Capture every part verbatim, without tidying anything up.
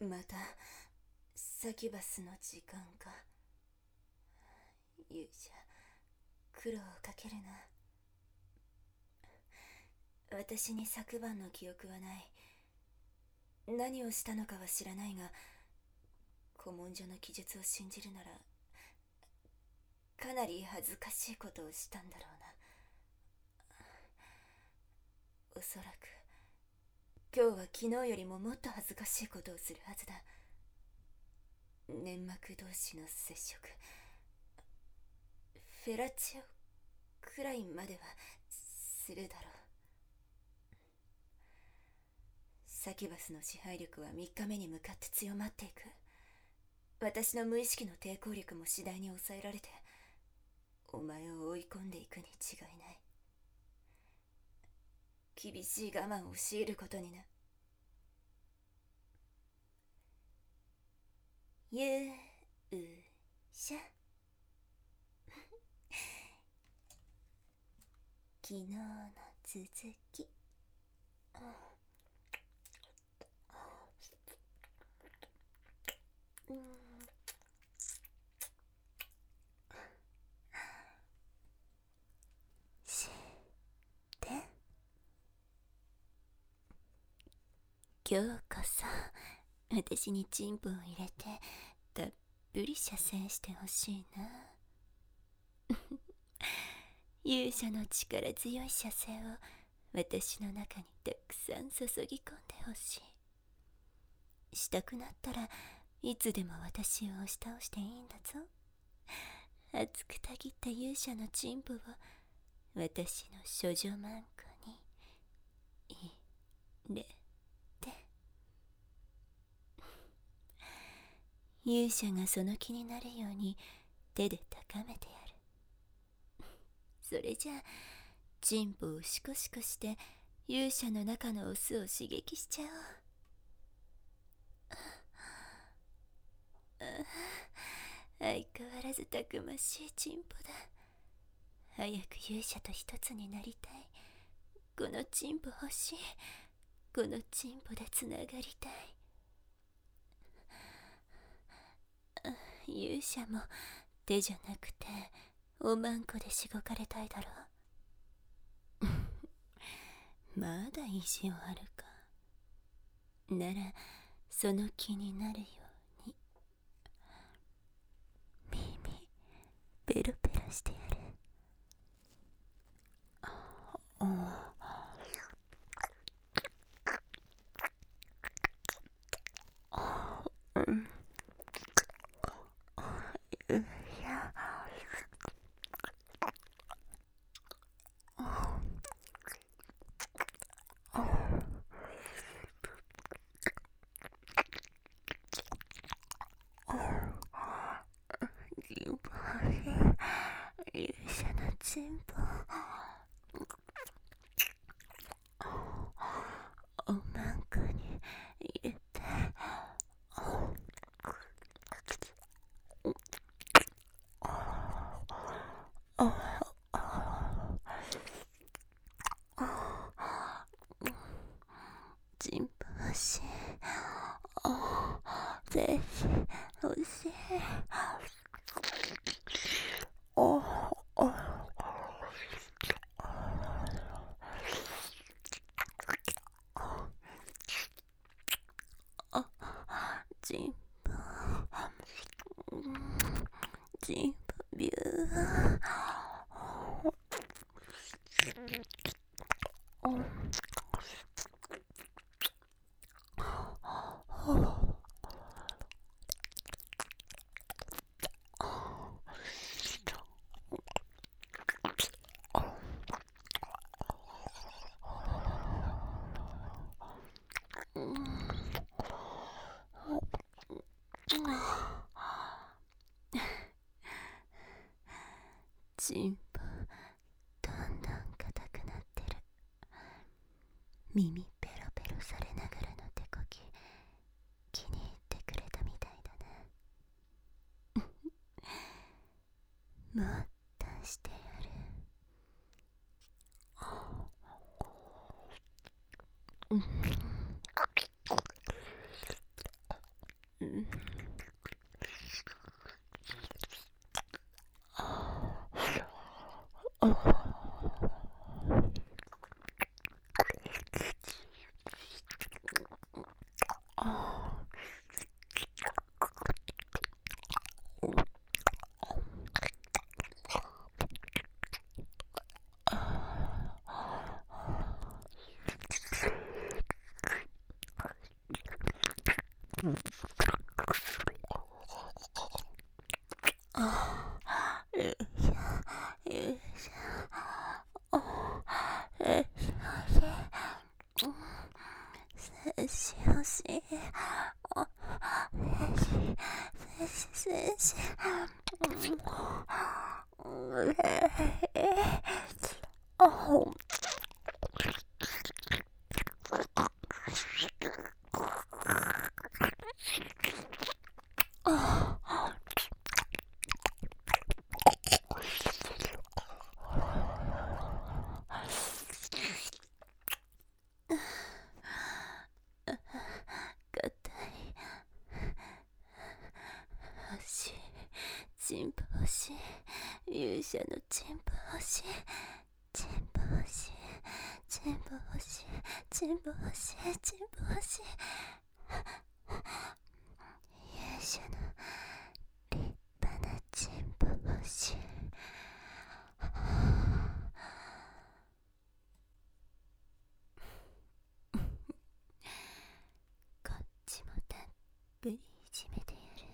またサキュバスの時間か。勇者、苦労をかけるな。私に昨晩の記憶はない。何をしたのかは知らないが、古文書の記述を信じるならかなり恥ずかしいことをしたんだろうな。おそらく今日は昨日よりももっと恥ずかしいことをするはずだ。粘膜同士の接触、フェラチオくらいまではするだろう。サキュバスの支配力はみっかめに向かって強まっていく。私の無意識の抵抗力も次第に抑えられて、お前を追い込んでいくに違いない。厳しい我慢を強いることにな。勇者昨日の続き。うん、して今日こそ私にチンポを入れてたっぷり射精してほしいな。勇者の力強い射精を私の中にたくさん注ぎ込んでほしい。したくなったらいつでも私を押し倒していいんだぞ。熱くたぎった勇者のチンポを私の処女マンコに入れて、勇者がその気になるように手で高めてやる。それじゃあチンポをシコシコして勇者の中のオスを刺激しちゃおう。相変わらずたくましいチンポだ。早く勇者と一つになりたい。このチンポ欲しい。このチンポでつながりたい。勇者も手じゃなくておまんこでしごかれたいだろう。まだ意地を張るか。ならその気になるように耳ペロペロしてやる。おうんうや勇者のチンポおまんこに入れて、チンポ欲しい。ぜひ欲しい。おおチンポチンポビュー。チンポどんどん硬くなってる。耳ペロペロされながらの手こき気に入ってくれたみたいだな。もっとしてやる。 しほしい。せしせしチンポ欲しい。勇者のチンポ欲しい。チンポ欲しい。チンポ欲しい。チンポ欲しい。チンポ欲しい。勇者の立派なチンポ欲しい。こっちもたっぷりいじめてやる。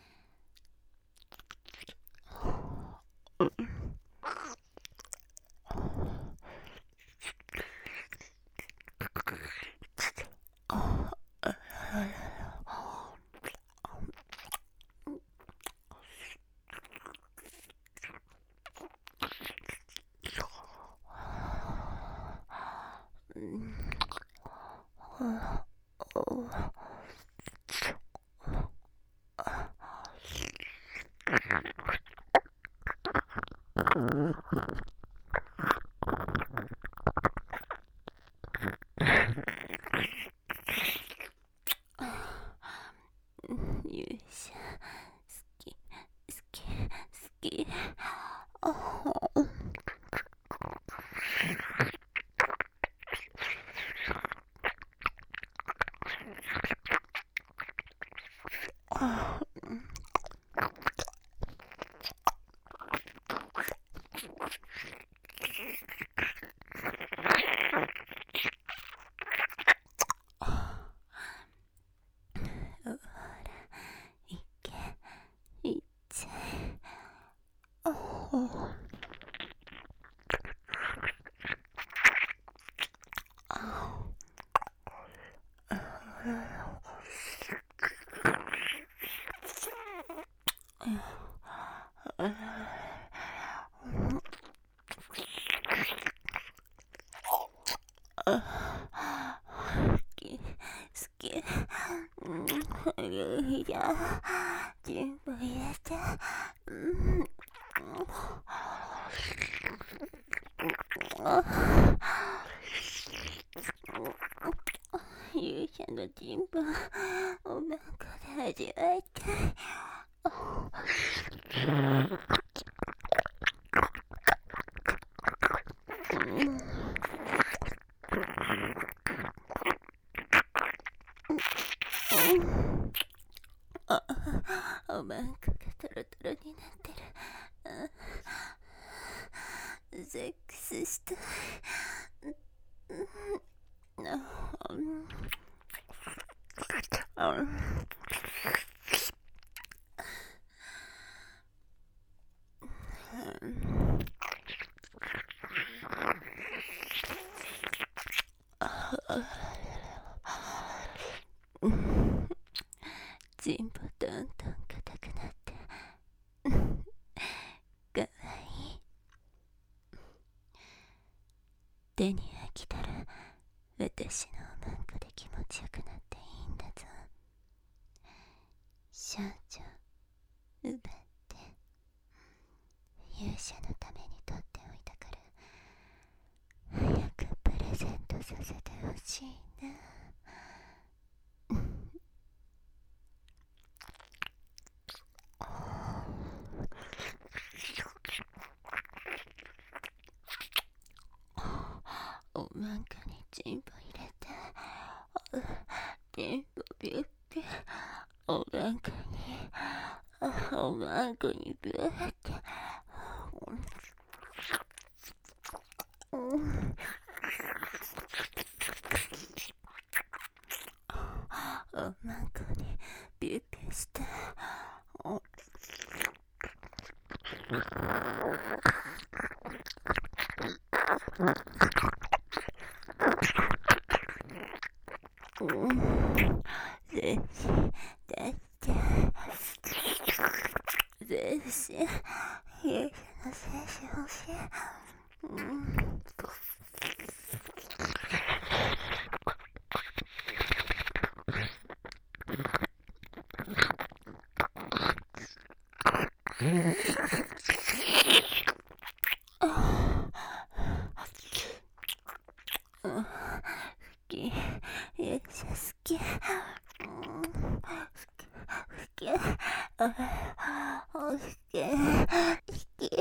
勇者好き好き好き。いや、全部入れて。勇者の人望おまんこで味わいたい。あ、おまんこがトロトロになってる。セックスしたい。チンポどんどん硬くなってかわいい。手に飽きたら私のおまんこで気持ちよくなっていいんだぞ。少女奪って勇者のために取っておいたから早くプレゼントさせてほしいな。 まんかにチンポ入れて、チンポビュッビュ、おまんかに、おまんこにビュッて、うん、おまんこにビュッビュして、うん、ぜひだってぜひ勇者の精子欲しい。うん、好き、勇者好き、うん、好き、好き、あ、好き、好き、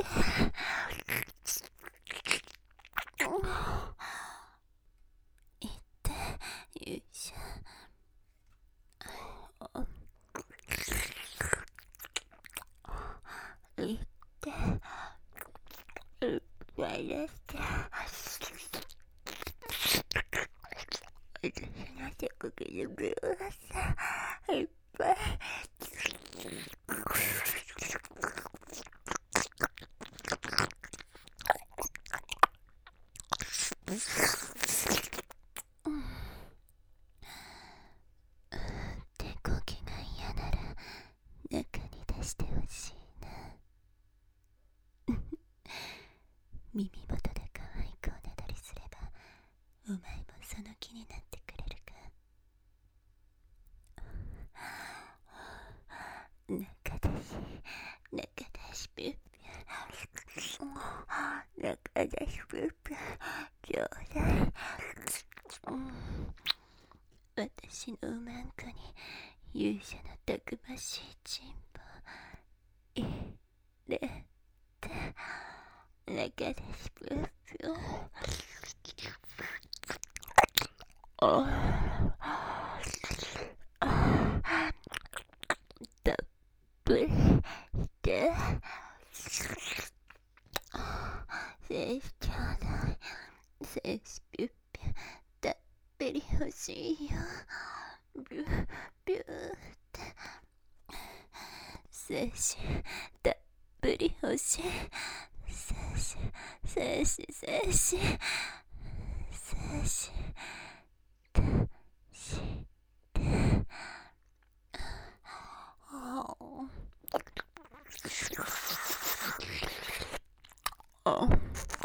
言って勇者、言っていっぱい出して私の職業ブルーさいっぱい手こきが嫌なら中に出してほしいな耳元で可愛くおねだりすればお前もその気になってくれるか。中出し中出しピュッピュ中出しピュッピュちょうだい、うん、私のうまんこに勇者のたくましいチンポ入れて中出しピュッピュたっぷりして精子ちょうだい、精子ピュッピュたっぷり欲しいよ、ビュッビュッって精子たっぷり欲しい、精子精子精子精子たしてあ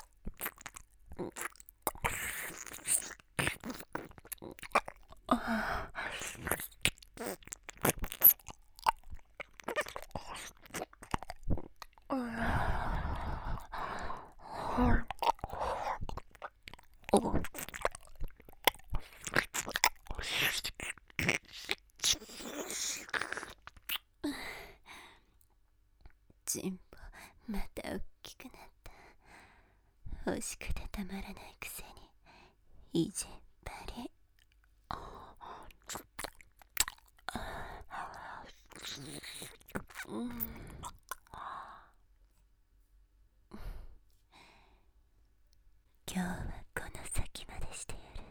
チンポまた大きくなった。欲しくてたまらないくせに意地っ張り。うん、今日はこの先までしてやる。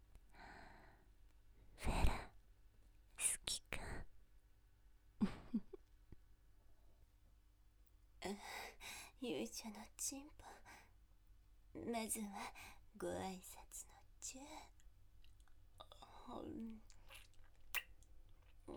フェラ好きか勇者のチンポ、まずはご挨拶のチュー、うん、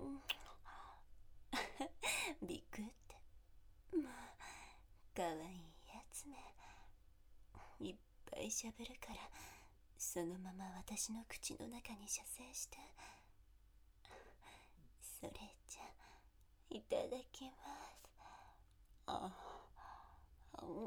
ビクってもうかわいいやつめ、いっぱいしゃべるからそのまま私の口の中に射精して。それじゃいただきます。ああ、うん、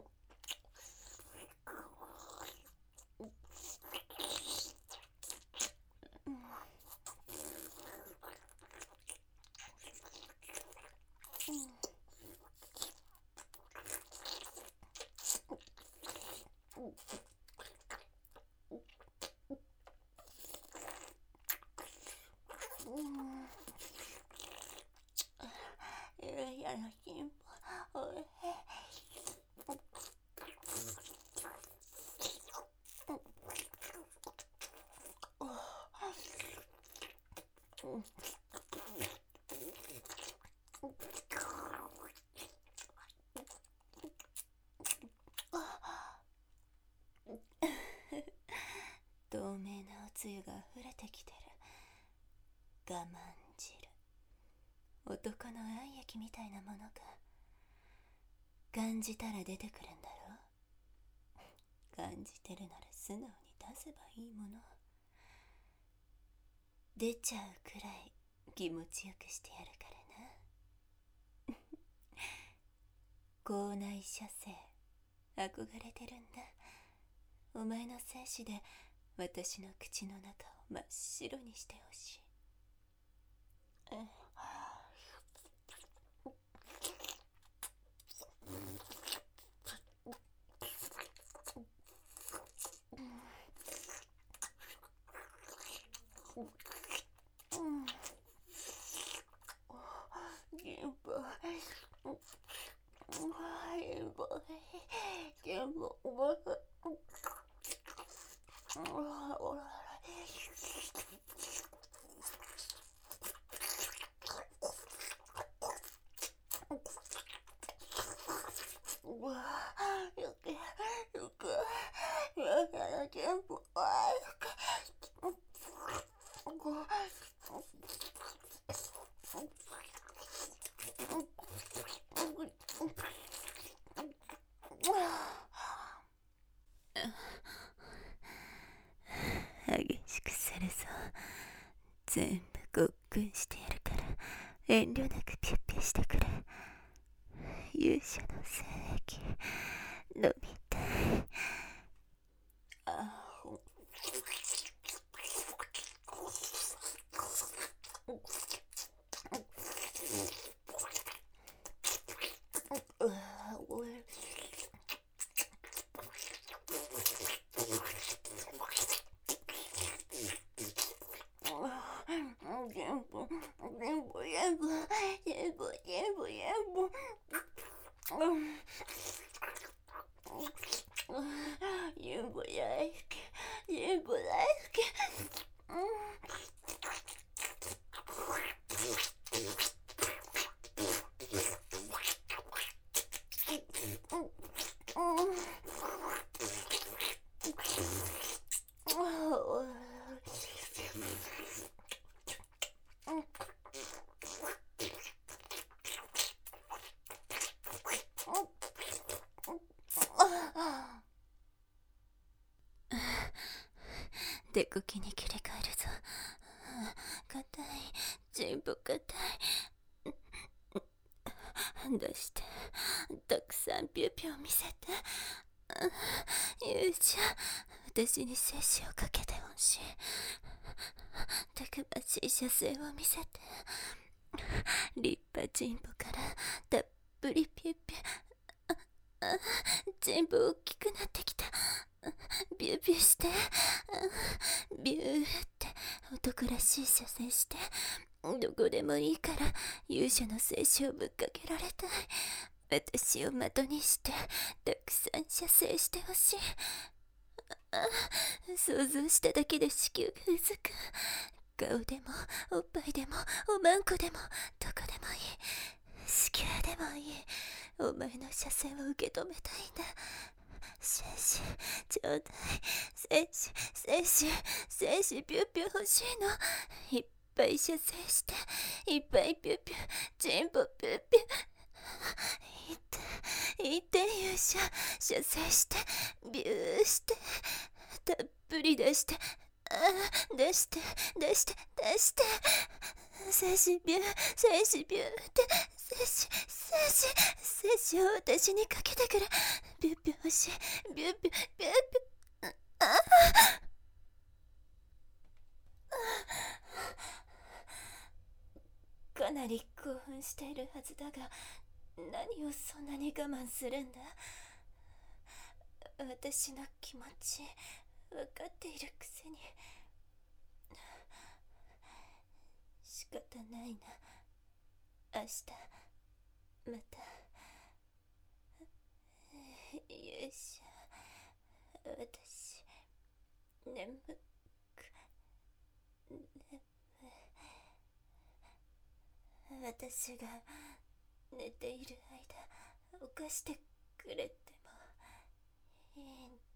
慢汁、男の愛液みたいなものが感じたら出てくるんだろう。感じてるなら素直に出せばいいもの。出ちゃうくらい気持ちよくしてやるからな。口内射精憧れてるんだ。お前の精子で私の口の中を真っ白にしてほしい。激しくするぞ。全部ごっくんしてやるから遠慮なくピュッピュしてくれ。勇者の精液飲みたい。あほ手こきに切り替えるぞ。硬い、全部硬い。出して、たくさんピューピュー見せて。勇者、私に精子をかけてほしい。たくましい射精を見せて。立派チンポからたっぷりピューピュー。全部大きくなってきた。ビュービューして。ビューって男らしい射精して。どこでもいいから勇者の精子をぶっかけられたい。私を的にしてたくさん射精してほしい。想像しただけで子宮がうずく。顔でもおっぱいでもおまんこでもどこでもいい。子宮でもいい。お前の射精を受け止めたいんだ。精子ちょうだい。精子精子精子ピューピュー欲しいの。いっぱい射精していっぱいピューピュー全部ピューピュー。いっていって勇者射精してビューしてたっぷり出して。あ出して出して出して。精子ビュー精子ビューって精子精子精子を私にかけてくれ。ビュービュー欲しい。ビュービュービュービュー。あかなり興奮しているはずだが、何をそんなに我慢するんだ。私の気持ち分かっているくせに。仕方ないな。明日また。勇者、私眠く眠私が寝ている間犯してくれてもいいんだ。